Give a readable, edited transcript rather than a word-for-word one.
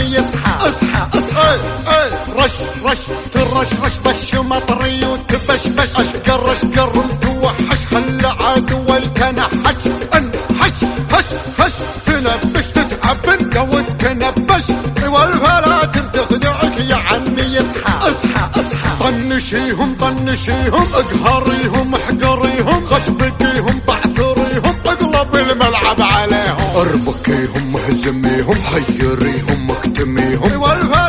عمي اصحى اصحى اصحى. رش رش ترشرش بش مطري وتبشبش اشقر اشقر وتوحش خلى عدو الكنحش انحش هش هش تنبش تتعب انت وتنبش والفلاتر تخدعك يا عمي اصحى اصحى اصحى. طنشيهم طنشيهم اقهريهم احقريهم غشبكيهم بعثريهم اقلب الملعب عليهم اربكيهم اهزميهم حيريهم اكتميهم